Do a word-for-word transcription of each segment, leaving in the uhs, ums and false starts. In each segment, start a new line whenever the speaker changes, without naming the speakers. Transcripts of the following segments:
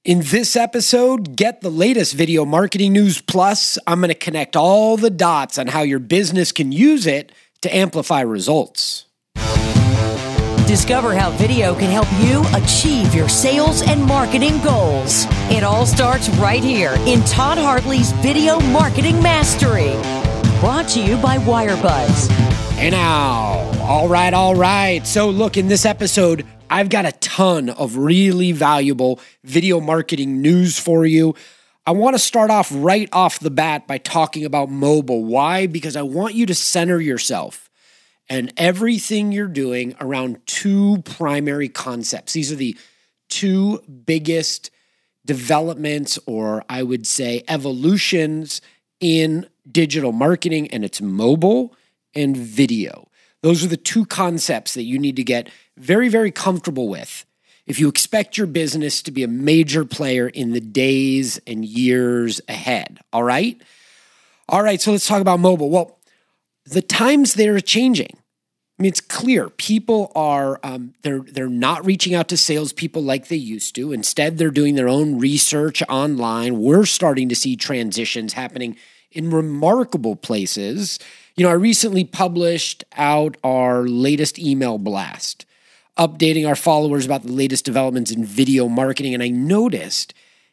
In this episode, get the latest video marketing news, plus I'm going to connect all the dots on how your business can use it to amplify results.
Discover how video can help you achieve your sales and marketing goals. It all starts right here in Todd Hartley's Video Marketing Mastery. Brought to you by Wirebuzz.
Hey now, all right, all right. So look, in this episode, I've got a ton of really valuable video marketing news for you. I want to start off right off the bat by talking about mobile. Why? Because I want you to center yourself and everything you're doing around two primary concepts. These are the two biggest developments, or I would say evolutions, in digital marketing, and it's mobile and video. Those are the two concepts that you need to get very, very comfortable with if you expect your business to be a major player in the days and years ahead. All right? All right, so let's talk about mobile. Well, the times they're changing. I mean, it's clear people are um, they're they're not reaching out to salespeople like they used to. Instead, they're doing their own research online. We're starting to see transitions happening in remarkable places. You know, I recently published out our latest email blast, updating our followers about the latest developments in video marketing. And I noticed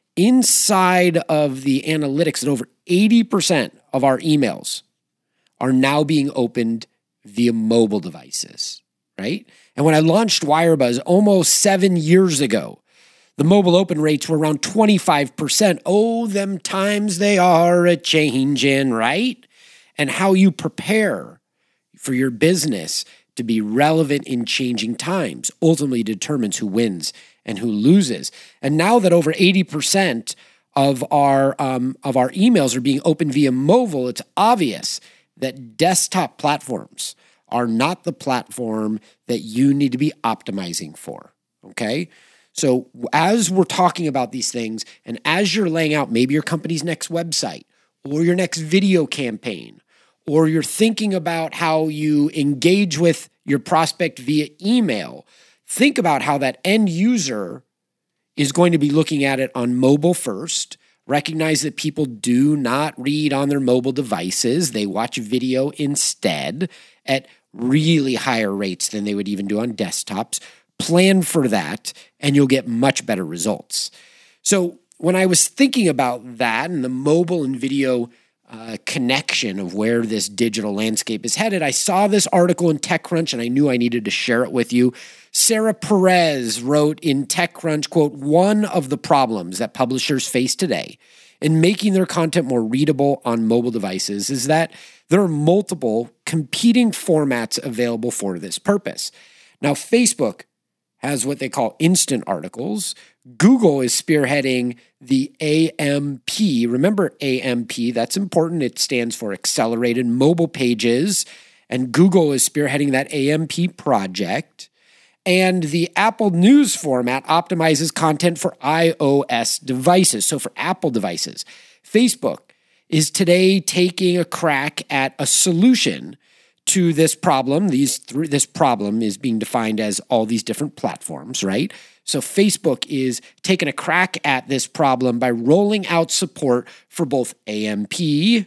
inside of the analytics that over eighty percent of our emails are now being opened via mobile devices, right? And when I launched Wirebuzz almost seven years ago, the mobile open rates were around twenty-five percent. Oh, them times they are a-changin', right? And how you prepare for your business to be relevant in changing times ultimately determines who wins and who loses. And now that over eighty percent of our um, of our emails are being opened via mobile, it's obvious that desktop platforms are not the platform that you need to be optimizing for, okay? So as we're talking about these things, and as you're laying out maybe your company's next website or your next video campaign, or you're thinking about how you engage with your prospect via email, think about how that end user is going to be looking at it on mobile first. Recognize that people do not read on their mobile devices. They watch video instead at really higher rates than they would even do on desktops. Plan for that, and you'll get much better results. So when I was thinking about that and the mobile and video Uh, connection of where this digital landscape is headed, I saw this article in TechCrunch and I knew I needed to share it with you. Sarah Perez wrote in TechCrunch, quote, "One of the problems that publishers face today in making their content more readable on mobile devices is that there are multiple competing formats available for this purpose." Now, Facebook has what they call instant articles. Google is spearheading the A M P. Remember A M P, that's important. It stands for Accelerated Mobile Pages. And Google is spearheading that A M P project. And the Apple News format optimizes content for iOS devices. So for Apple devices, Facebook is today taking a crack at a solution to this problem. These th- this problem is being defined as all these different platforms, right? So Facebook is taking a crack at this problem by rolling out support for both A M P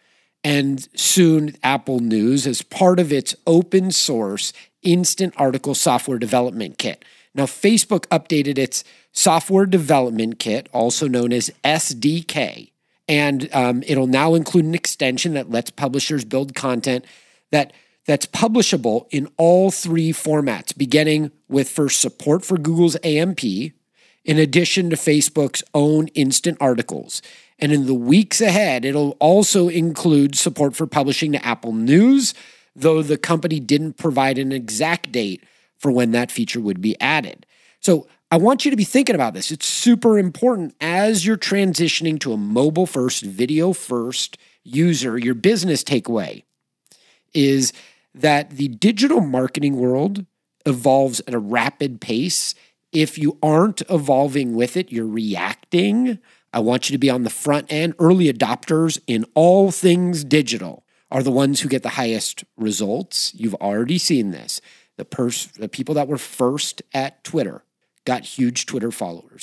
and soon Apple News as part of its open source instant article software development kit. Now, Facebook updated its software development kit, also known as S D K, and um, it'll now include an extension that lets publishers build content that that's publishable in all three formats, beginning with first support for Google's A M P, in addition to Facebook's own instant articles. And in the weeks ahead, it'll also include support for publishing to Apple News, though the company didn't provide an exact date for when that feature would be added. So I want you to be thinking about this. It's super important as you're transitioning to a mobile-first, video-first user. Your business takeaway is that the digital marketing world evolves at a rapid pace. If you aren't evolving with it, you're reacting. I want you to be on the front end. Early adopters in all things digital are the ones who get the highest results. You've already seen this. The, pers- the people that were first at Twitter got huge Twitter followers.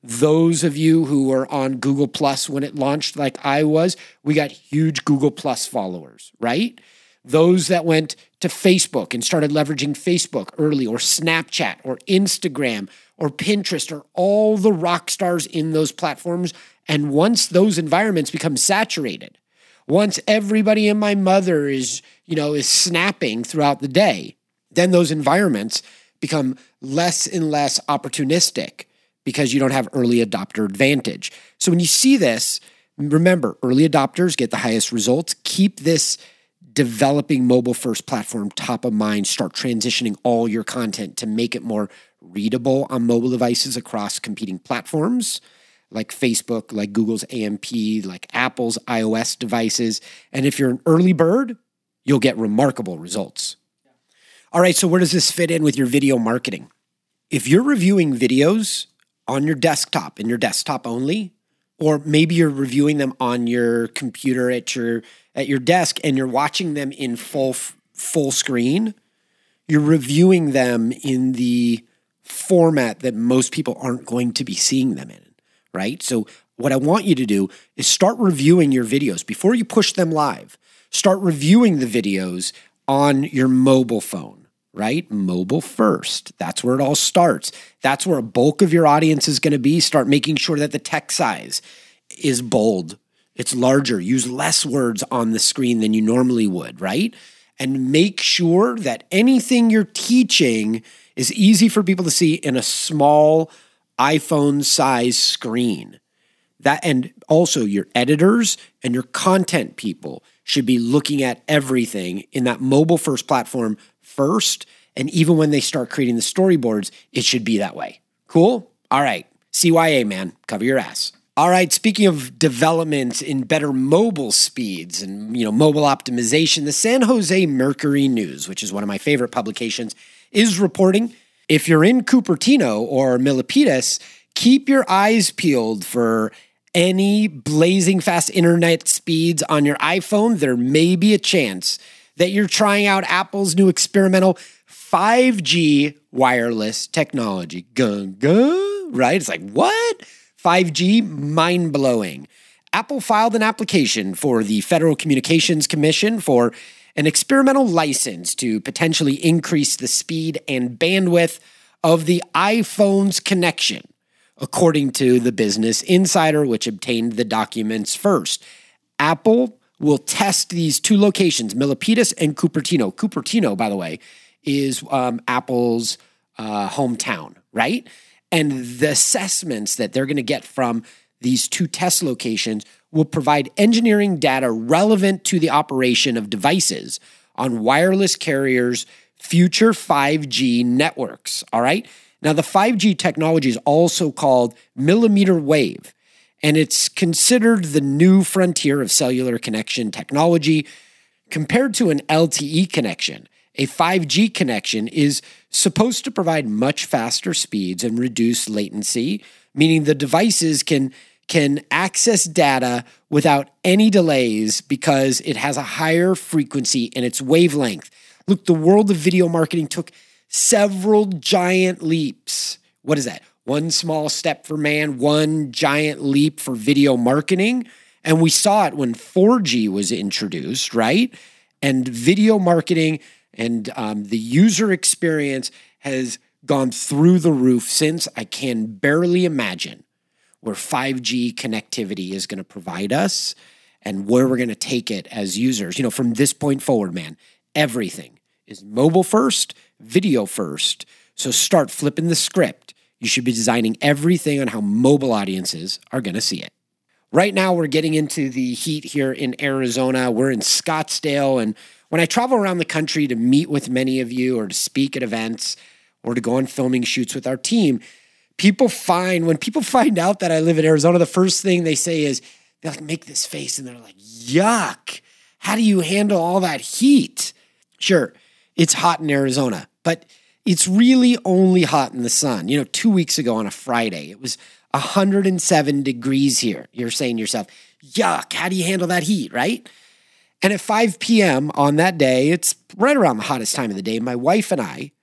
Those of you who were on Google Plus when it launched, like I was, we got huge Google Plus followers, right? Those that went to Facebook and started leveraging Facebook early, or Snapchat or Instagram or Pinterest, or all the rock stars in those platforms. And once those environments become saturated, once everybody and my mother is, you know, is snapping throughout the day, then those environments become less and less opportunistic because you don't have early adopter advantage. So when you see this, remember, early adopters get the highest results. Keep this developing mobile first platform top of mind. Start transitioning all your content to make it more readable on mobile devices across competing platforms like Facebook, like Google's A M P, like Apple's iOS devices. And if you're an early bird, you'll get remarkable results. All right, so where does this fit in with your video marketing? If you're reviewing videos on your desktop, in your desktop only, or maybe you're reviewing them on your computer at your at your desk and you're watching them in full full screen, you're reviewing them in the format that most people aren't going to be seeing them in, right? So what I want you to do is start reviewing your videos before you push them live. Start reviewing the videos on your mobile phone, right? Mobile first. That's where it all starts. That's where a bulk of your audience is going to be. Start making sure that the text size is bold. It's larger. Use less words on the screen than you normally would, right? And make sure that anything you're teaching is easy for people to see in a small iPhone size screen. That, and also your editors and your content people should be looking at everything in that mobile first platform first. And even when they start creating the storyboards, it should be that way. Cool? All right. C Y A, man. Cover your ass. All right, speaking of developments in better mobile speeds and, you know, mobile optimization, the San Jose Mercury News, which is one of my favorite publications, is reporting if you're in Cupertino or Milpitas, keep your eyes peeled for any blazing fast internet speeds on your iPhone. There may be a chance that you're trying out Apple's new experimental five G wireless technology. Gun, gun, right? It's like, what? five G, mind-blowing. Apple filed an application for the Federal Communications Commission for an experimental license to potentially increase the speed and bandwidth of the iPhone's connection, according to the Business Insider, which obtained the documents first. Apple will test these two locations, Milpitas and Cupertino. Cupertino, by the way, is um, Apple's uh, hometown, right? And the assessments that they're going to get from these two test locations will provide engineering data relevant to the operation of devices on wireless carriers' future five G networks, all right? Now, the five G technology is also called millimeter wave, and it's considered the new frontier of cellular connection technology. Compared to an L T E connection, a five G connection is supposed to provide much faster speeds and reduce latency, meaning the devices can, can access data without any delays because it has a higher frequency in its wavelength. Look, the world of video marketing took several giant leaps. What is that? One small step for man, one giant leap for video marketing. And we saw it when four G was introduced, right? And video marketing and um, the user experience has gone through the roof since. I can barely imagine where five G connectivity is going to provide us and where we're going to take it as users. You know, from this point forward, man, everything is mobile first, video first. So start flipping the script. You should be designing everything on how mobile audiences are going to see it. Right now, we're getting into the heat here in Arizona. We're in Scottsdale, and when I travel around the country to meet with many of you or to speak at events or to go on filming shoots with our team, people find, when people find out that I live in Arizona, the first thing they say is, they'll make this face and they're like, yuck, how do you handle all that heat? Sure, it's hot in Arizona, but it's really only hot in the sun. You know, two weeks ago on a Friday, it was one hundred seven degrees here. You're saying to yourself, yuck, how do you handle that heat, right? And at five p.m. on that day, it's right around the hottest time of the day, my wife and I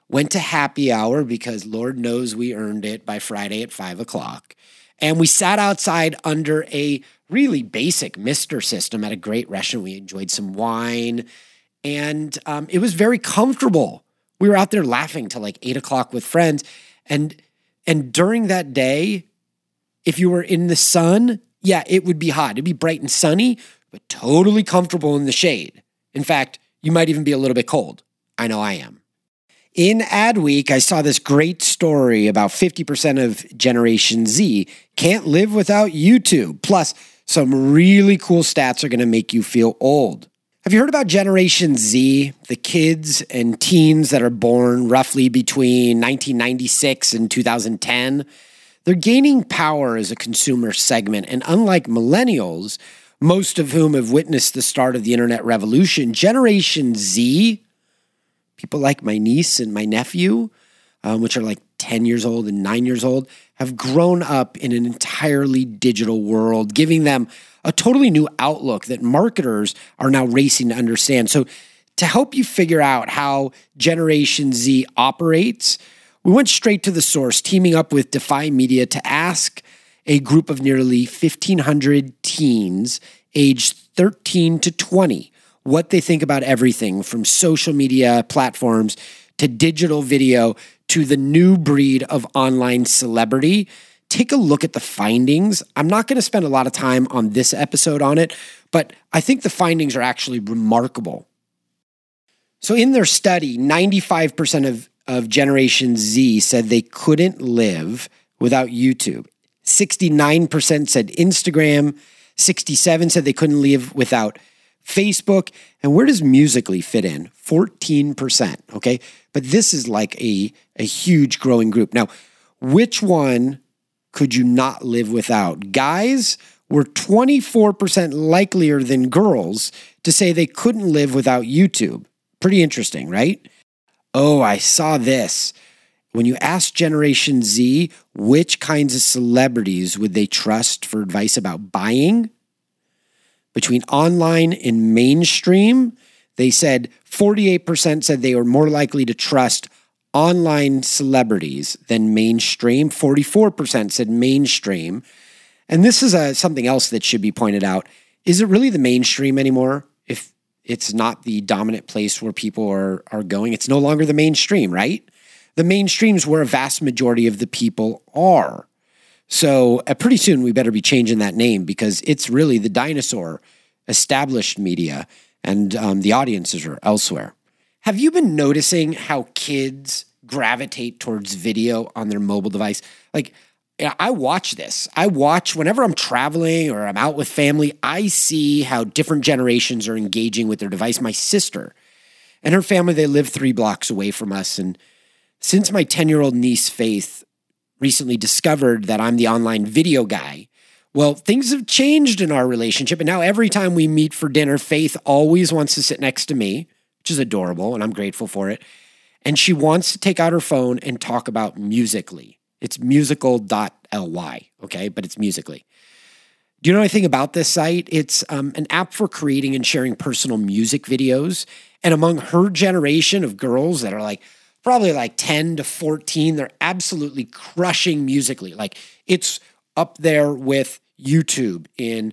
went to happy hour because Lord knows we earned it by Friday at five o'clock. And we sat outside under a really basic Mister system at a great restaurant. We enjoyed some wine, and um, it was very comfortable. We were out there laughing till like eight o'clock with friends. And, and during that day, if you were in the sun, yeah, it would be hot. It'd be bright and sunny, but totally comfortable in the shade. In fact, you might even be a little bit cold. I know I am. In Adweek, I saw this great story about fifty percent of Generation Z can't live without YouTube. Plus, some really cool stats are going to make you feel old. Have you heard about Generation Z, the kids and teens that are born roughly between nineteen ninety-six and two thousand ten? They're gaining power as a consumer segment, and unlike millennials, most of whom have witnessed the start of the internet revolution, Generation Z, people like my niece and my nephew, um, which are like ten years old and nine years old, have grown up in an entirely digital world, giving them a totally new outlook that marketers are now racing to understand. So to help you figure out how Generation Z operates, we went straight to the source, teaming up with Defy Media to ask a group of nearly fifteen hundred teens aged thirteen to twenty what they think about everything from social media platforms to digital video to the new breed of online celebrity. Take a look at the findings. I'm not going to spend a lot of time on this episode on it, but I think the findings are actually remarkable. So in their study, ninety-five percent of, of Generation Z said they couldn't live without YouTube. sixty-nine percent said Instagram. sixty-seven percent said they couldn't live without Facebook. And where does Musical.ly fit in? fourteen percent, okay? But this is like a, a huge growing group. Now, which one could you not live without? Guys were twenty-four percent likelier than girls to say they couldn't live without YouTube. Pretty interesting, right? Oh, I saw this. When you ask Generation Z which kinds of celebrities would they trust for advice about buying, between online and mainstream, they said forty-eight percent said they were more likely to trust online celebrities than mainstream. forty-four percent said mainstream. And this is a, something else that should be pointed out. Is it really the mainstream anymore? If it's not the dominant place where people are, are going, it's no longer the mainstream, right? The mainstream's where a vast majority of the people are. So uh, pretty soon we better be changing that name because it's really the dinosaur, established media, and um, the audiences are elsewhere. Have you been noticing how kids gravitate towards video on their mobile device? Like, I watch this. I watch whenever I'm traveling or I'm out with family, I see how different generations are engaging with their device. My sister and her family, they live three blocks away from us. And since my ten-year-old niece, Faith, recently discovered that I'm the online video guy, well, things have changed in our relationship. And now every time we meet for dinner, Faith always wants to sit next to me, which is adorable, and I'm grateful for it. And she wants to take out her phone and talk about Musical.ly. It's musical dot L Y, okay? But it's Musical.ly. Do you know anything about this site? It's um, an app for creating and sharing personal music videos. And among her generation of girls that are like, probably like ten to fourteen, they're absolutely crushing Musical.ly. Like, it's up there with YouTube in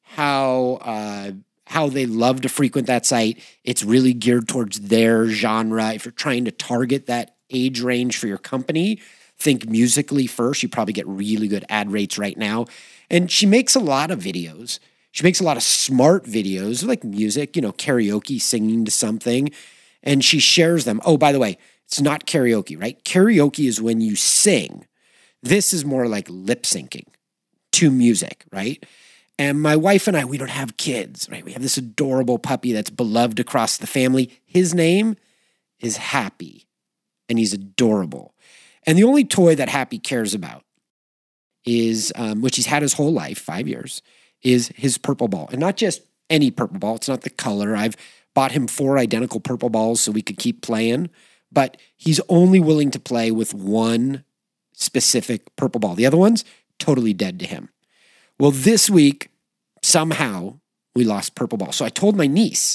how uh, how they love to frequent that site. It's really geared towards their genre. If you're trying to target that age range for your company, think Musical.ly first. You probably get really good ad rates right now. And she makes a lot of videos. She makes a lot of smart videos like music, you know, karaoke, singing to something. And she shares them. Oh, by the way, it's not karaoke, right? Karaoke is when you sing. This is more like lip syncing to music, right? And my wife and I, we don't have kids, right? We have this adorable puppy that's beloved across the family. His name is Happy, and he's adorable. And the only toy that Happy cares about is, um, which he's had his whole life, five years, is his purple ball. And not just any purple ball. It's not the color. I've bought him four identical purple balls so we could keep playing. But he's only willing to play with one specific purple ball. The other one's totally dead to him. Well, this week, somehow, we lost purple ball. So I told my niece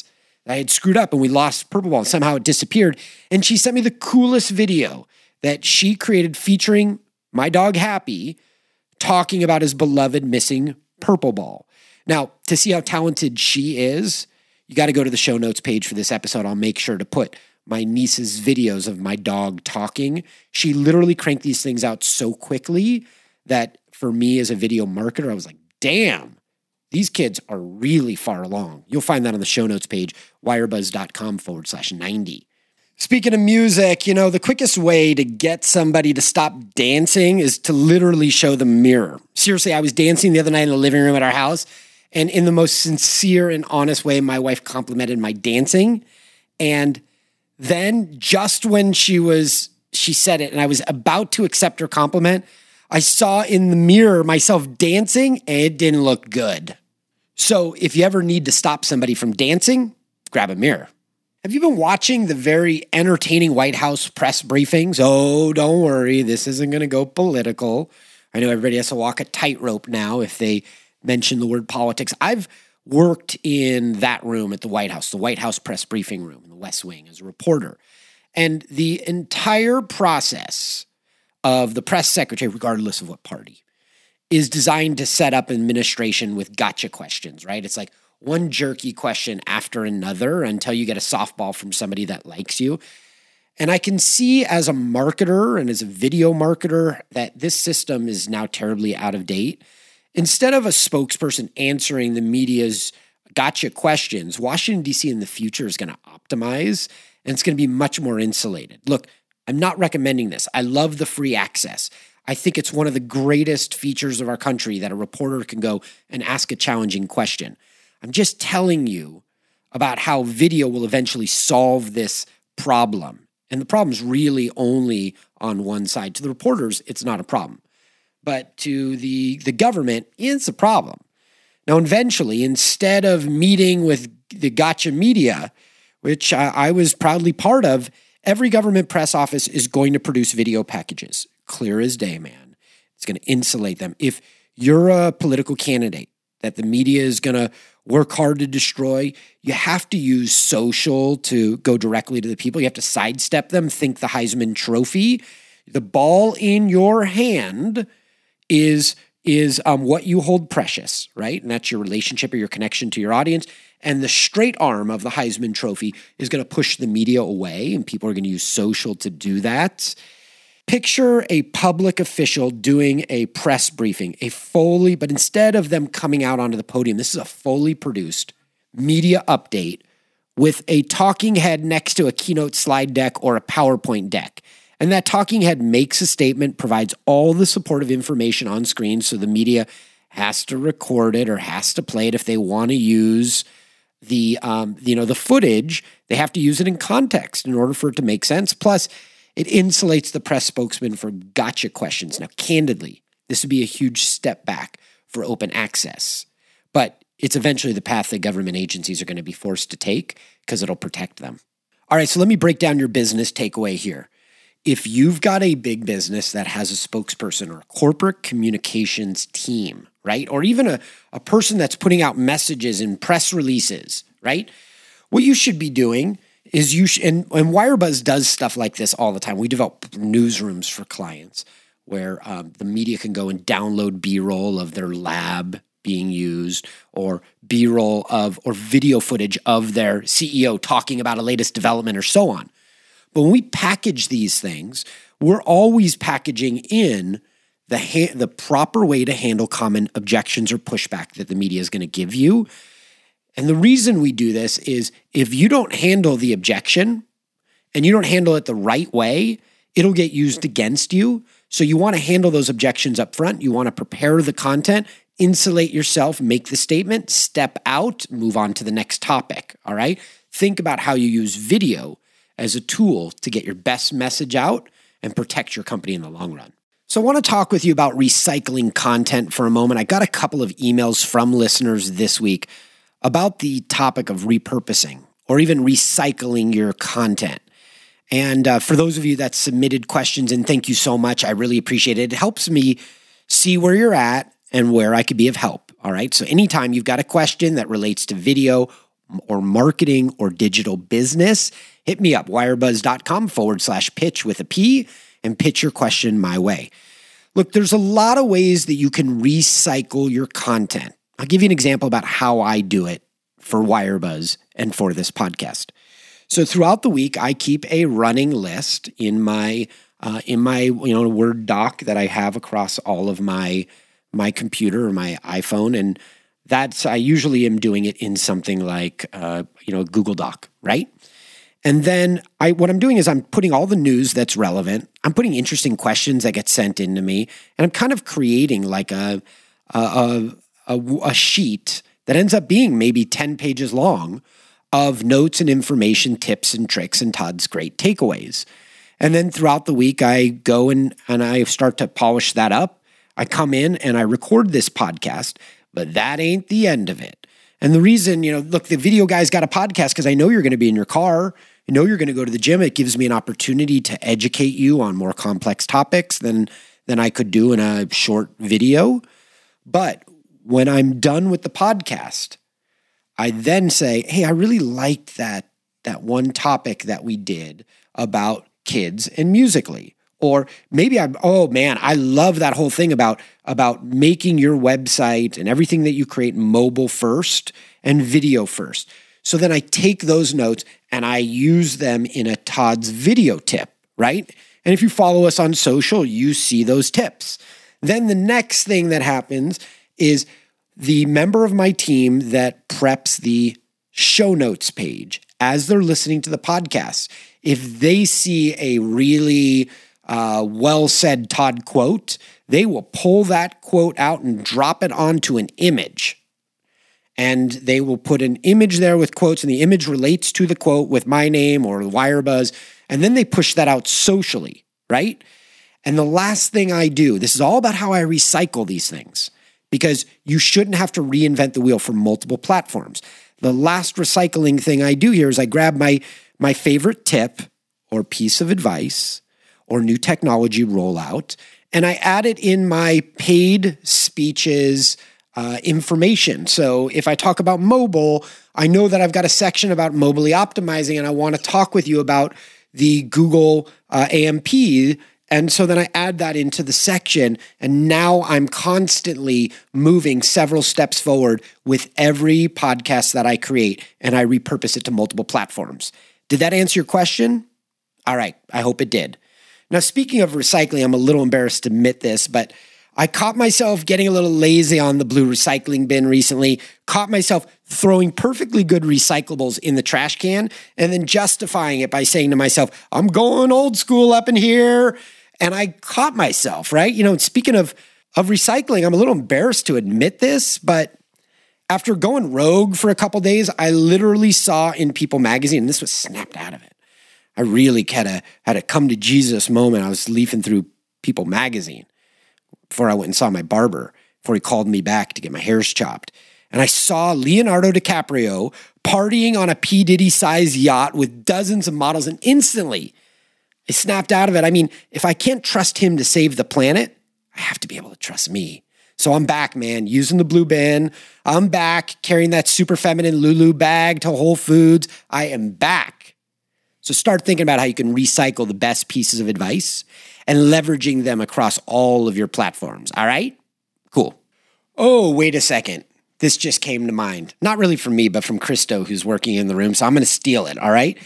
I had screwed up and we lost Purple Ball and somehow it disappeared. And she sent me the coolest video that she created featuring my dog Happy talking about his beloved missing Purple Ball. Now, to see how talented she is, you got to go to the show notes page for this episode. I'll make sure to put my niece's videos of my dog talking. She literally cranked these things out so quickly that for me as a video marketer, I was like, damn, these kids are really far along. You'll find that on the show notes page, wirebuzz.com forward slash 90. Speaking of music, you know, the quickest way to get somebody to stop dancing is to literally show them a mirror. Seriously, I was dancing the other night in the living room at our house, and in the most sincere and honest way, my wife complimented my dancing. And then just when she was, she said it, and I was about to accept her compliment, I saw in the mirror myself dancing, and it didn't look good. So if you ever need to stop somebody from dancing, grab a mirror. Have you been watching the very entertaining White House press briefings? Oh, don't worry. This isn't going to go political. I know everybody has to walk a tightrope now if they mention the word politics. I've worked in that room at the White House, the White House press briefing room in the West Wing as a reporter. And the entire process of the press secretary, regardless of what party, is designed to set up an administration with gotcha questions, right? It's like one jerky question after another until you get a softball from somebody that likes you. And I can see as a marketer and as a video marketer that this system is now terribly out of date. Instead of a spokesperson answering the media's gotcha questions, Washington, D C in the future is going to optimize, and it's going to be much more insulated. Look, I'm not recommending this. I love the free access. I think it's one of the greatest features of our country that a reporter can go and ask a challenging question. I'm just telling you about how video will eventually solve this problem. And the problem's really only on one side. To the reporters, it's not a problem. But to the, the government, it's a problem. Now, eventually, instead of meeting with the gotcha media, which I, I was proudly part of, every government press office is going to produce video packages. Clear as day, man. It's going to insulate them. If you're a political candidate that the media is going to work hard to destroy, you have to use social to go directly to the people. You have to sidestep them. Think the Heisman Trophy. The ball in your hand is, is um, what you hold precious, right? And that's your relationship or your connection to your audience. And the straight arm of the Heisman Trophy is going to push the media away, and people are going to use social to do that. Picture a public official doing a press briefing, a fully, but instead of them coming out onto the podium, this is a fully produced media update with a talking head next to a keynote slide deck or a PowerPoint deck. And that talking head makes a statement, provides all the supportive information on screen, so the media has to record it or has to play it if they want to use the, um, you know, the footage. They have to use it in context in order for it to make sense. Plus, it insulates the press spokesman for gotcha questions. Now, candidly, this would be a huge step back for open access, but it's eventually the path that government agencies are going to be forced to take because it'll protect them. All right, so let me break down your business takeaway here. If you've got a big business that has a spokesperson or a corporate communications team, right, or even a, a person that's putting out messages and press releases, right, what you should be doing is you sh- and, and WireBuzz does stuff like this all the time. We develop newsrooms for clients where um, the media can go and download B-roll of their lab being used, or B-roll of or video footage of their C E O talking about a latest development or so on. But when we package these things, we're always packaging in the ha- the proper way to handle common objections or pushback that the media is going to give you. And the reason we do this is if you don't handle the objection and you don't handle it the right way, it'll get used against you. So you want to handle those objections up front. You want to prepare the content, insulate yourself, make the statement, step out, move on to the next topic, all right? Think about how you use video as a tool to get your best message out and protect your company in the long run. So I want to talk with you about recycling content for a moment. I got a couple of emails from listeners this week about the topic of repurposing or even recycling your content. And uh, for those of you that submitted questions, and thank you so much, I really appreciate it. It helps me see where you're at and where I could be of help, all right? So anytime you've got a question that relates to video or marketing or digital business, hit me up, wirebuzz.com forward slash pitch with a P, and pitch your question my way. Look, there's a lot of ways that you can recycle your content. I'll give you an example about how I do it for Wirebuzz and for this podcast. So throughout the week, I keep a running list in my uh, in my you know Word doc that I have across all of my my computer or my iPhone, and that's I usually am doing it in something like uh, you know Google Doc, right? And then I what I'm doing is I'm putting all the news that's relevant. I'm putting interesting questions that get sent into me, and I'm kind of creating like a a a, a sheet that ends up being maybe ten pages long of notes and information, tips and tricks, and Todd's great takeaways. And then throughout the week, I go and, and I start to polish that up. I come in and I record this podcast, but that ain't the end of it. And the reason, you know, look, the video guy's got a podcast because I know you're going to be in your car. I know you're going to go to the gym. It gives me an opportunity to educate you on more complex topics than, than I could do in a short video. But when I'm done with the podcast, I then say, hey, I really liked that that one topic that we did about kids and Musical.ly. Or maybe I'm, oh man, I love that whole thing about, about making your website and everything that you create mobile first and video first. So then I take those notes and I use them in a Todd's video tip, right? And if you follow us on social, you see those tips. Then the next thing that happens is the member of my team that preps the show notes page as they're listening to the podcast, if they see a really uh, well-said Todd quote, they will pull that quote out and drop it onto an image. And they will put an image there with quotes, and the image relates to the quote with my name or Wirebuzz, and then they push that out socially, right? And the last thing I do, this is all about how I recycle these things, because you shouldn't have to reinvent the wheel for multiple platforms. The last recycling thing I do here is I grab my, my favorite tip or piece of advice or new technology rollout, and I add it in my paid speeches uh, information. So if I talk about mobile, I know that I've got a section about mobily optimizing, and I want to talk with you about the Google uh, A M P. And so then I add that into the section, and now I'm constantly moving several steps forward with every podcast that I create, and I repurpose it to multiple platforms. Did that answer your question? All right, I hope it did. Now, speaking of recycling, I'm a little embarrassed to admit this, but I caught myself getting a little lazy on the blue recycling bin recently, caught myself throwing perfectly good recyclables in the trash can, and then justifying it by saying to myself, I'm going old school up in here. And I caught myself, right? You know, speaking of, of recycling, I'm a little embarrassed to admit this, but after going rogue for a couple days, I literally saw in People magazine, and this was snapped out of it. I really had a, had a come to Jesus moment. I was leafing through People magazine before I went and saw my barber, before he called me back to get my hairs chopped. And I saw Leonardo DiCaprio partying on a P. Diddy-sized yacht with dozens of models, and instantly I snapped out of it. I mean, if I can't trust him to save the planet, I have to be able to trust me. So I'm back, man, using the blue bin. I'm back carrying that super feminine Lulu bag to Whole Foods. I am back. So start thinking about how you can recycle the best pieces of advice and leveraging them across all of your platforms. All right? Cool. Oh, wait a second. This just came to mind. Not really from me, but from Christo, who's working in the room. So I'm going to steal it. All right?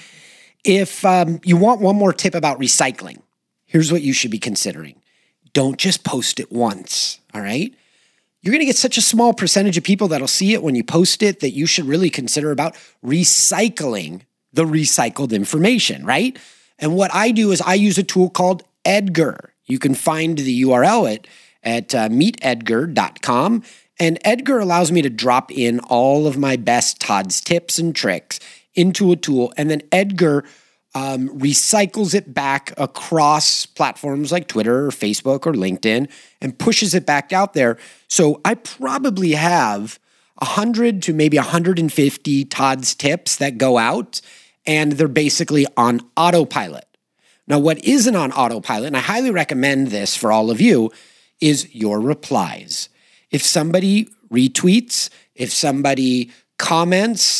If um, you want one more tip about recycling, here's what you should be considering. Don't just post it once, all right? You're going to get such a small percentage of people that'll see it when you post it that you should really consider about recycling the recycled information, right? And what I do is I use a tool called Edgar. You can find the U R L at, at uh, meet edgar dot com. And Edgar allows me to drop in all of my best Todd's tips and tricks into a tool, and then Edgar um, recycles it back across platforms like Twitter or Facebook or LinkedIn and pushes it back out there. So I probably have one hundred to maybe one hundred fifty Todd's tips that go out, and they're basically on autopilot. Now, what isn't on autopilot, and I highly recommend this for all of you, is your replies. If somebody retweets, if somebody comments,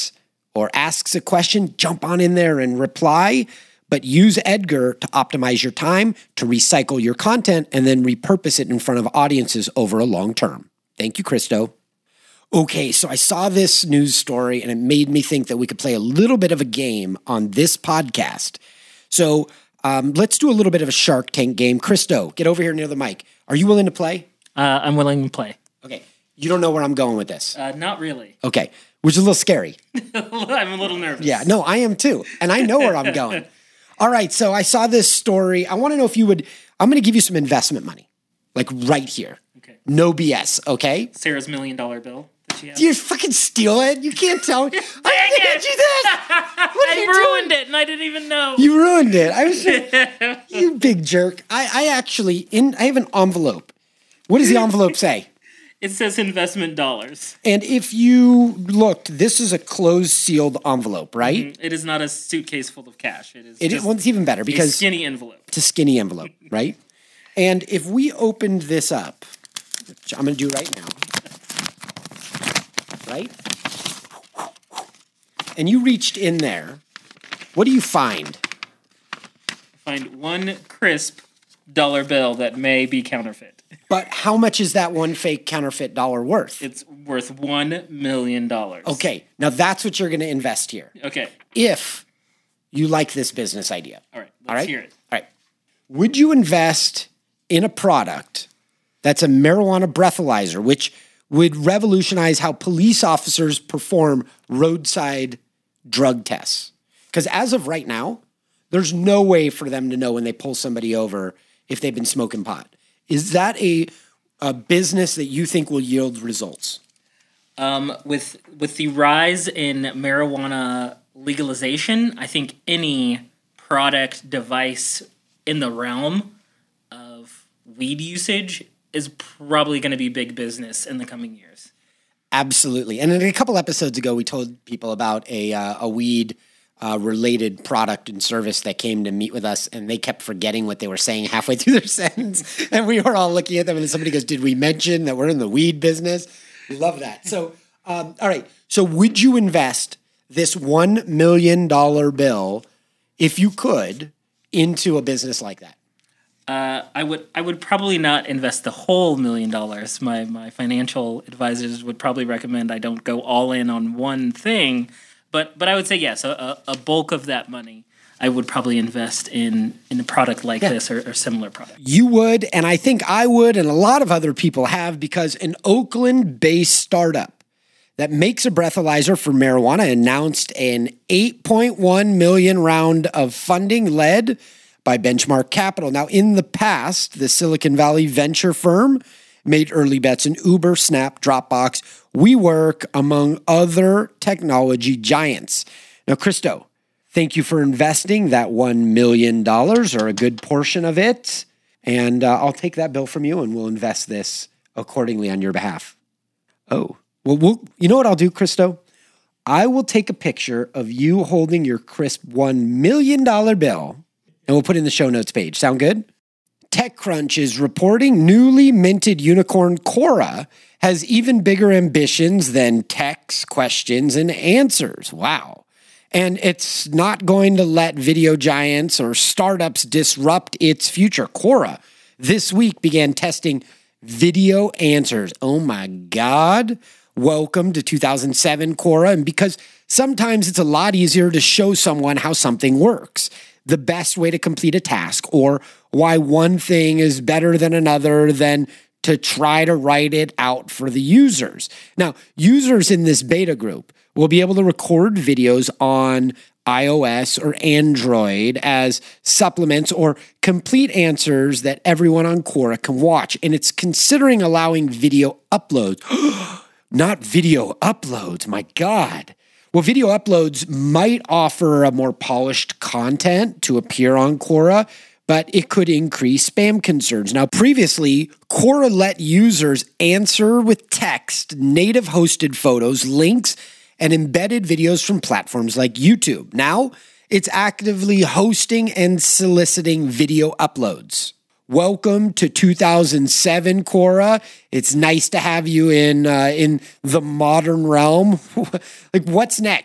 or asks a question, jump on in there and reply. But use Edgar to optimize your time, to recycle your content, and then repurpose it in front of audiences over a long term. Thank you, Christo. Okay, so I saw this news story and it made me think that we could play a little bit of a game on this podcast. So um, let's do a little bit of a Shark Tank game. Christo, get over here near the mic. Are you willing to play?
Uh, I'm willing to play.
Okay. You don't know where I'm going with this?
Uh, not really.
Okay. Which is a little scary.
I'm a little nervous.
Yeah, no, I am too. And I know where I'm going. All right, so I saw this story. I want to know if you would, I'm going to give you some investment money, like right here.
Okay.
No B S, okay?
Sarah's million dollar bill that she has.
You fucking steal it. You can't tell me. I didn't do that. What are
I
you
ruined
doing?
it and I didn't even know.
You ruined it. I was just, you big jerk. I, I actually, in I have an envelope. What does the envelope say?
It says investment dollars.
And if you looked, this is a closed sealed envelope, right?
It is not a suitcase full of cash. It is
It,
just
well, it's even better
a
because
skinny envelope.
it's a skinny envelope, right? And if we opened this up, which I'm going to do right now, right? And you reached in there, what do you find?
Find one crisp dollar bill that may be counterfeit.
But how much is that one fake counterfeit dollar worth?
It's worth one million dollars.
Okay, now that's what you're going to invest here.
Okay.
If you like this business idea.
All right. Let's
All right?
hear it.
All right. Would you invest in a product that's a marijuana breathalyzer, which would revolutionize how police officers perform roadside drug tests? Because as of right now, there's no way for them to know when they pull somebody over if they've been smoking pot. Is that a, a business that you think will yield results?
Um, with with the rise in marijuana legalization, I think any product device in the realm of weed usage is probably going to be big business in the coming years.
Absolutely. And in a couple episodes ago, we told people about a uh, a weed uh, related product and service that came to meet with us, and they kept forgetting what they were saying halfway through their sentence. And we were all looking at them, and somebody goes, "Did we mention that we're in the weed business?" We love that. So, um, all right. So, would you invest this one million dollar bill, if you could, into a business like that?
Uh, I would I would probably not invest the whole million dollars. My my financial advisors would probably recommend I don't go all in on one thing. But but I would say yes, a, a bulk of that money I would probably invest in in a product like
Yeah.
this or, or similar product.
You would, and I think I would, and a lot of other people have, because an Oakland-based startup that makes a breathalyzer for marijuana announced an eight point one million dollars round of funding led by Benchmark Capital. Now, in the past, the Silicon Valley venture firm made early bets in Uber, Snap, Dropbox, WeWork, among other technology giants. Now, Christo, thank you for investing that one million dollars or a good portion of it. And uh, I'll take that bill from you and we'll invest this accordingly on your behalf. Oh, well, we'll you know what I'll do, Christo? I will take a picture of you holding your crisp one million dollars bill and we'll put it in the show notes page. Sound good? TechCrunch is reporting newly minted unicorn Quora has even bigger ambitions than text, questions, and answers. Wow. And it's not going to let video giants or startups disrupt its future. Quora this week began testing video answers. Oh my God. Welcome to two thousand seven, Quora. And because sometimes it's a lot easier to show someone how something works, the best way to complete a task, or why one thing is better than another, than to try to write it out for the users. Now, users in this beta group will be able to record videos on iOS or Android as supplements or complete answers that everyone on Quora can watch. And it's considering allowing video uploads. Not video uploads, my God. Well, video uploads might offer a more polished content to appear on Quora, but it could increase spam concerns. Now, previously, Quora let users answer with text, native hosted photos, links, and embedded videos from platforms like YouTube. Now, it's actively hosting and soliciting video uploads. Welcome to two thousand seven, Quora. It's nice to have you in uh, in the modern realm. Like, what's next?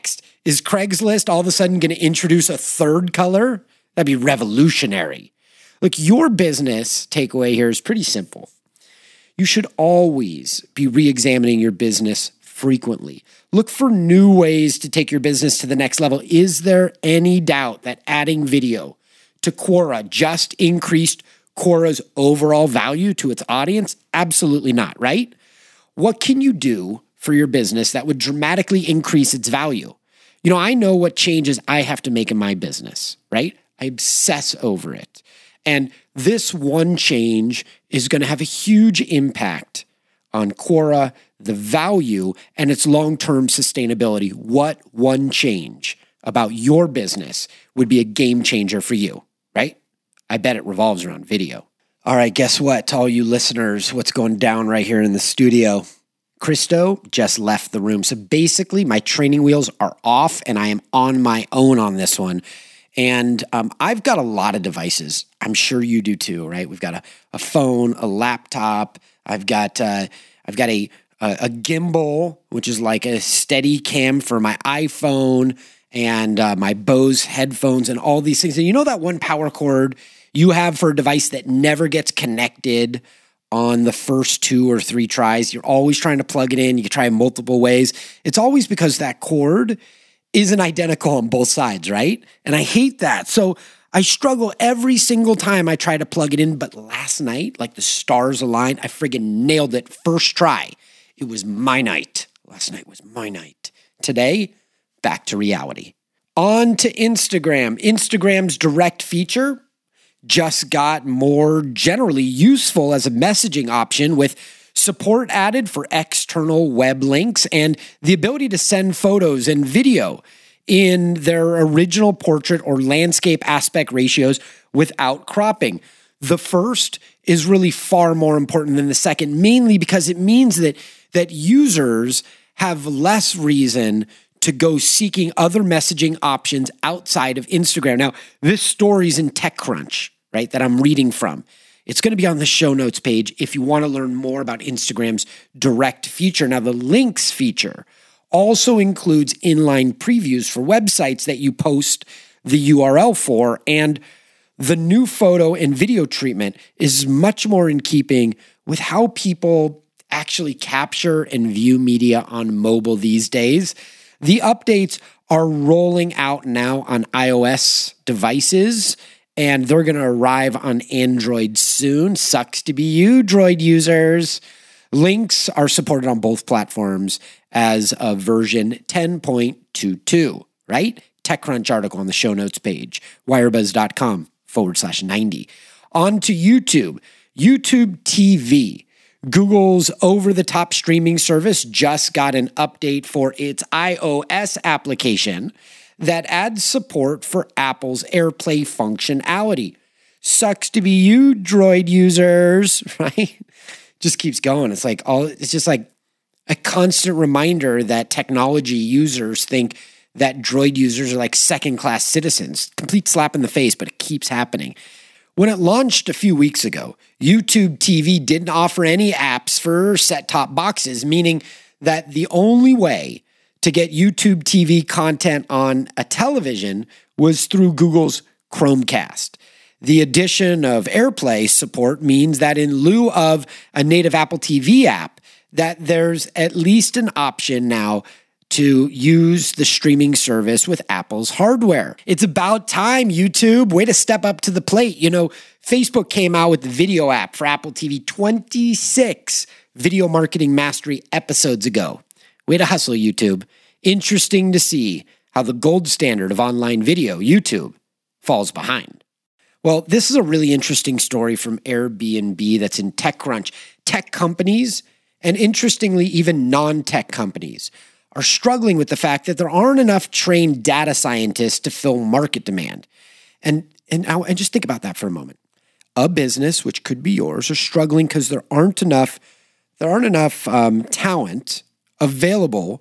Is Craigslist all of a sudden going to introduce a third color? That'd be revolutionary. Look, your business takeaway here is pretty simple. You should always be re-examining your business frequently. Look for new ways to take your business to the next level. Is there any doubt that adding video to Quora just increased Quora's overall value to its audience? Absolutely not, right? What can you do for your business that would dramatically increase its value? You know, I know what changes I have to make in my business, right? I obsess over it. And this one change is going to have a huge impact on Quora, the value, and its long-term sustainability. What one change about your business would be a game changer for you, right? I bet it revolves around video. All right, guess what? To all you listeners, what's going down right here in the studio? Christo just left the room. So basically, my training wheels are off, and I am on my own on this one. And um, I've got a lot of devices. I'm sure you do too, right? We've got a, a phone, a laptop. I've got uh, I've got a, a a gimbal, which is like a steady cam for my iPhone, and uh, my Bose headphones, and all these things. And you know that one power cord you have for a device that never gets connected on the first two or three tries? You're always trying to plug it in. You can try multiple ways. It's always because that cord isn't identical on both sides, right? And I hate that. So I struggle every single time I try to plug it in. But last night, like the stars aligned, I friggin' nailed it first try. It was my night. Last night was my night. Today, back to reality. On to Instagram. Instagram's direct feature just got more generally useful as a messaging option, with support added for external web links and the ability to send photos and video in their original portrait or landscape aspect ratios without cropping. The first is really far more important than the second, mainly because it means that, that users have less reason to go seeking other messaging options outside of Instagram. Now, this story's in TechCrunch, right, that I'm reading from. It's going to be on the show notes page if you want to learn more about Instagram's direct feature. Now, the links feature also includes inline previews for websites that you post the U R L for, and the new photo and video treatment is much more in keeping with how people actually capture and view media on mobile these days. The updates are rolling out now on iOS devices, and they're going to arrive on Android soon. Sucks to be you, Droid users. Links are supported on both platforms as of version ten point twenty-two, right? TechCrunch article on the show notes page, wirebuzz.com forward slash 90. On to YouTube. YouTube T V. Google's over-the-top streaming service just got an update for its iOS application that adds support for Apple's AirPlay functionality. Sucks to be you, Droid users, right? Just keeps going. It's like all it's just like a constant reminder that technology users think that Droid users are like second-class citizens. Complete slap in the face, but it keeps happening. When it launched a few weeks ago, YouTube T V didn't offer any apps for set-top boxes, meaning that the only way to get YouTube T V content on a television was through Google's Chromecast. The addition of AirPlay support means that in lieu of a native Apple T V app, that there's at least an option now to use the streaming service with Apple's hardware. It's about time, YouTube. Way to step up to the plate. You know, Facebook came out with the video app for Apple T V twenty-six video marketing mastery episodes ago. Way to hustle, YouTube. Interesting to see how the gold standard of online video, YouTube, falls behind. Well, this is a really interesting story from Airbnb that's in TechCrunch. Tech companies, and interestingly, even non-tech companies, are struggling with the fact that there aren't enough trained data scientists to fill market demand. And, and, and just think about that for a moment. A business, which could be yours, are struggling because there aren't enough, there aren't enough um, talent available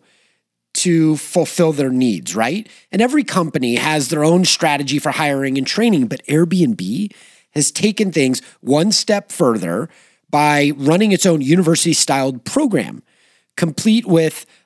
to fulfill their needs, right? And every company has their own strategy for hiring and training, but Airbnb has taken things one step further by running its own university-styled program, complete with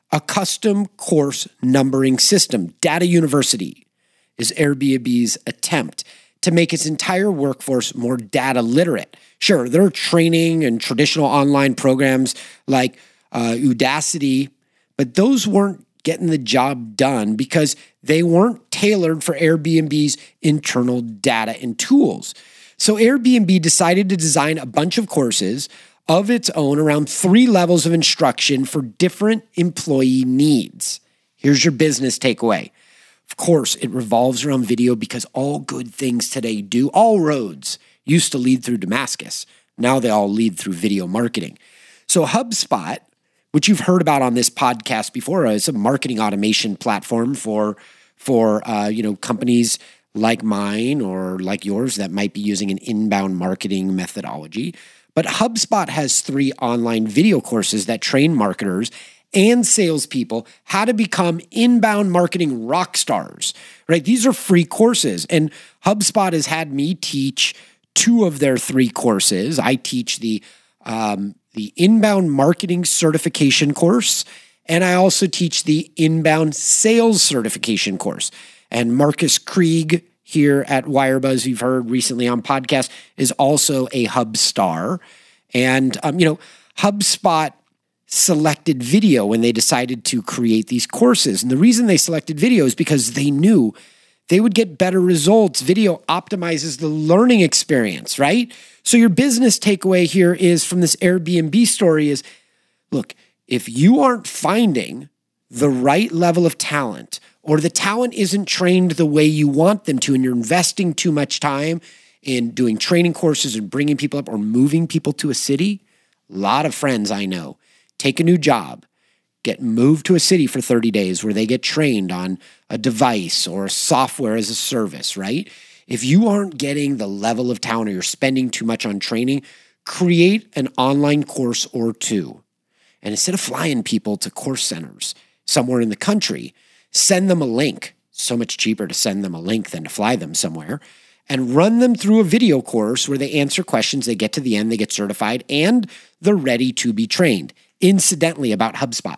A custom course numbering system, Data University, is Airbnb's attempt to make its entire workforce more data literate. Sure, there are training and traditional online programs like uh, Udacity, but those weren't getting the job done because they weren't tailored for Airbnb's internal data and tools. So Airbnb decided to design a bunch of courses of its own around three levels of instruction for different employee needs. Here's your business takeaway. Of course, it revolves around video because all good things today do. All roads used to lead through Damascus. Now they all lead through video marketing. So HubSpot, which you've heard about on this podcast before, is a marketing automation platform for, for uh, you know, companies like mine or like yours that might be using an inbound marketing methodology. But HubSpot has three online video courses that train marketers and salespeople how to become inbound marketing rock stars, right? These are free courses, and HubSpot has had me teach two of their three courses. I teach the um, the inbound marketing certification course, and I also teach the inbound sales certification course. And Marcus Krieg here at Wirebuzz, you've heard recently on podcast, is also a Hub star. And, um, you know, HubSpot selected video when they decided to create these courses. And the reason they selected video is because they knew they would get better results. Video optimizes the learning experience, right? So your business takeaway here is from this Airbnb story is, look, if you aren't finding the right level of talent, or the talent isn't trained the way you want them to, and you're investing too much time in doing training courses and bringing people up or moving people to a city, a lot of friends I know take a new job, get moved to a city for thirty days where they get trained on a device or a software as a service, right? If you aren't getting the level of talent or you're spending too much on training, create an online course or two. And instead of flying people to course centers somewhere in the country, send them a link. So much cheaper to send them a link than to fly them somewhere. And run them through a video course where they answer questions, they get to the end, they get certified, and they're ready to be trained. Incidentally, about HubSpot,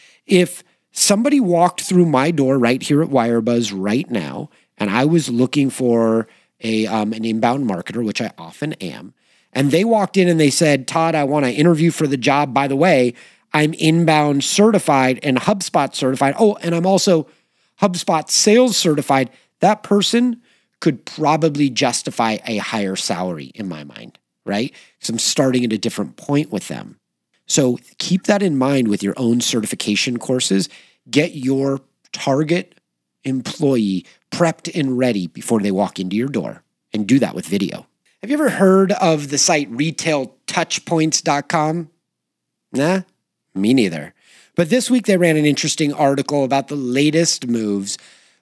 if somebody walked through my door right here at Wirebuzz right now, and I was looking for a um, an inbound marketer, which I often am, and they walked in and they said, Todd, I want to interview for the job. By the way, I'm inbound certified and HubSpot certified. Oh, and I'm also HubSpot sales certified. That person could probably justify a higher salary in my mind, right? Because I'm starting at a different point with them. So keep that in mind with your own certification courses. Get your target employee prepped and ready before they walk into your door, and do that with video. Have you ever heard of the site retail touchpoints dot com? Nah, me neither. But this week they ran an interesting article about the latest moves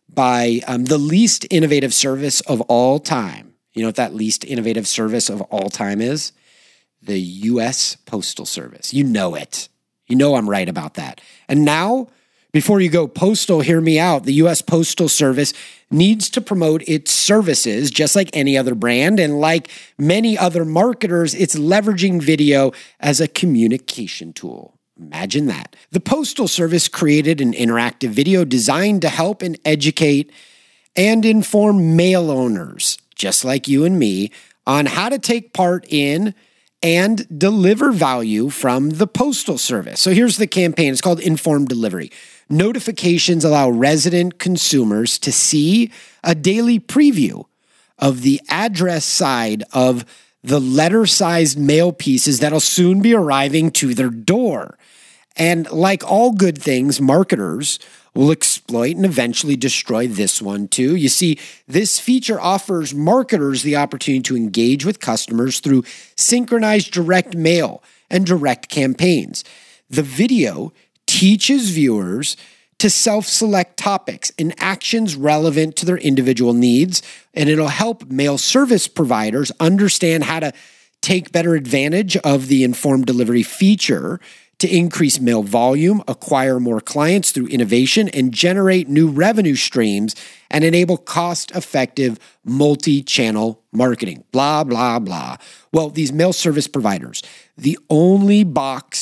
by um, the least innovative service of all time. You know what that least innovative service of all time is? The U S Postal Service. You know it. You know I'm right about that. And now, before you go postal, hear me out. The U S Postal Service needs to promote its services just like any other brand. And like many other marketers, it's leveraging video as a communication tool. Imagine that. The Postal Service created an interactive video designed to help and educate and inform mail owners, just like you and me, on how to take part in and deliver value from the Postal Service. So here's the campaign. It's called Informed Delivery. Notifications allow resident consumers to see a daily preview of the address side of the letter-sized mail pieces that'll soon be arriving to their door. And like all good things, marketers will exploit and eventually destroy this one too. You see, this feature offers marketers the opportunity to engage with customers through synchronized direct mail and direct campaigns. The video teaches viewers to self-select topics and actions relevant to their individual needs, and it'll help mail service providers understand how to take better advantage of the informed delivery feature to increase mail volume, acquire more clients through innovation, and generate new revenue streams and enable cost-effective multi-channel marketing. Blah, blah, blah. Well, these mail service providers, the only box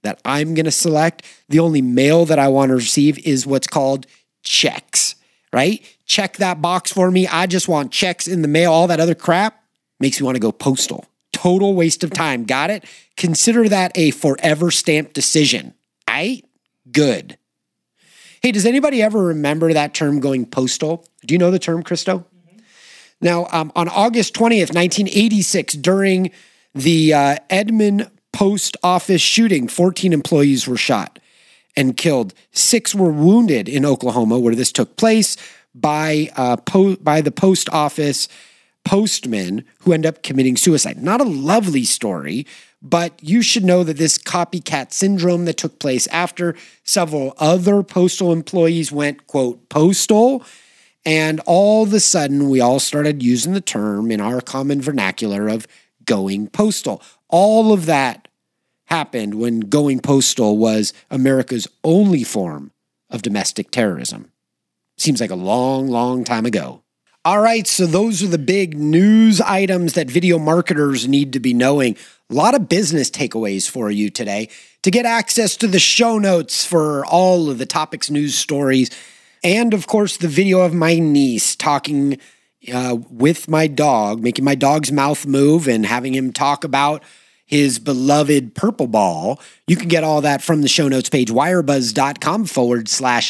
that I'm going to select. The only mail that I want to receive is what's called checks, right? Check that box for me. I just want checks in the mail. All that other crap makes me want to go postal. Total waste of time. Got it? Consider that a forever stamped decision. Right? Good. Hey, does anybody ever remember that term going postal? Do you know the term, Christo? Mm-hmm. Now, um, on August twentieth, nineteen eighty-six, during the uh, Edmond Post Office shooting, fourteen employees were shot and killed. Six were wounded in Oklahoma, where this took place, by uh, po- by the post office postman who ended up committing suicide. Not a lovely story, but you should know that this copycat syndrome that took place after several other postal employees went, quote, postal, and all of a sudden we all started using the term in our common vernacular of going postal. All of that happened when going postal was America's only form of domestic terrorism. Seems like a long, long time ago. All right, so those are the big news items that video marketers need to be knowing. A lot of business takeaways for you today. To get access to the show notes for all of the topics, news, stories, and of course the video of my niece talking uh, with my dog, making my dog's mouth move and having him talk about his beloved purple ball. You can get all that from the show notes page, wirebuzz.com forward slash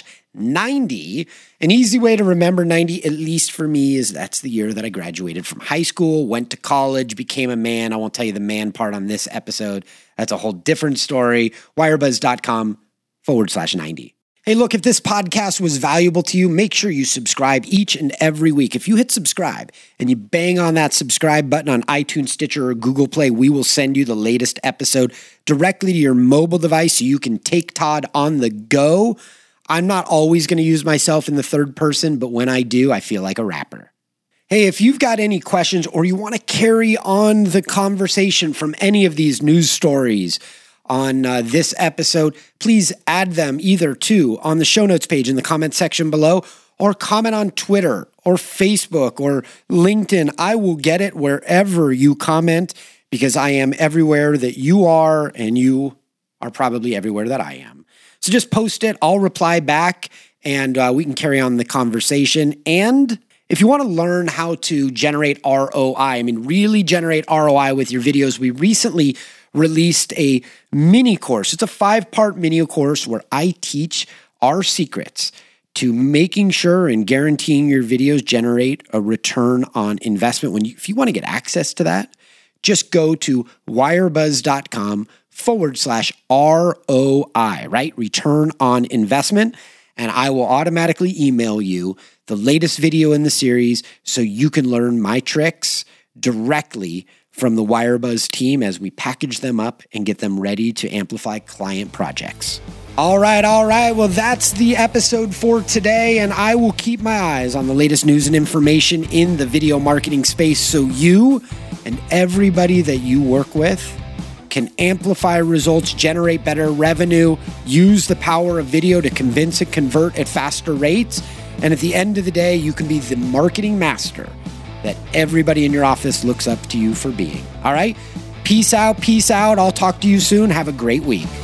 90. An easy way to remember ninety, at least for me, is that's the year that I graduated from high school, went to college, became a man. I won't tell you the man part on this episode. That's a whole different story. wirebuzz.com forward slash 90. Hey, look, if this podcast was valuable to you, make sure you subscribe each and every week. If you hit subscribe and you bang on that subscribe button on iTunes, Stitcher, or Google Play, we will send you the latest episode directly to your mobile device so you can take Todd on the go. I'm not always going to use myself in the third person, but when I do, I feel like a rapper. Hey, if you've got any questions or you want to carry on the conversation from any of these news stories on uh, this episode, please add them either to on the show notes page in the comment section below, or comment on Twitter or Facebook or LinkedIn. I will get it wherever you comment because I am everywhere that you are, and you are probably everywhere that I am. So just post it. I'll reply back, and uh, we can carry on the conversation. And if you want to learn how to generate R O I, I mean, really generate R O I with your videos, we recently released a mini course. It's a five-part mini course where I teach our secrets to making sure and guaranteeing your videos generate a return on investment. When you, if you want to get access to that, just go to wirebuzz.com forward slash R O I, right? Return on investment. And I will automatically email you the latest video in the series so you can learn my tricks directly from the Wirebuzz team as we package them up and get them ready to amplify client projects. All right, all right. Well, that's the episode for today, and I will keep my eyes on the latest news and information in the video marketing space so you and everybody that you work with can amplify results, generate better revenue, use the power of video to convince and convert at faster rates. And at the end of the day, you can be the marketing master that everybody in your office looks up to you for being. All right? Peace out, peace out. I'll talk to you soon. Have a great week.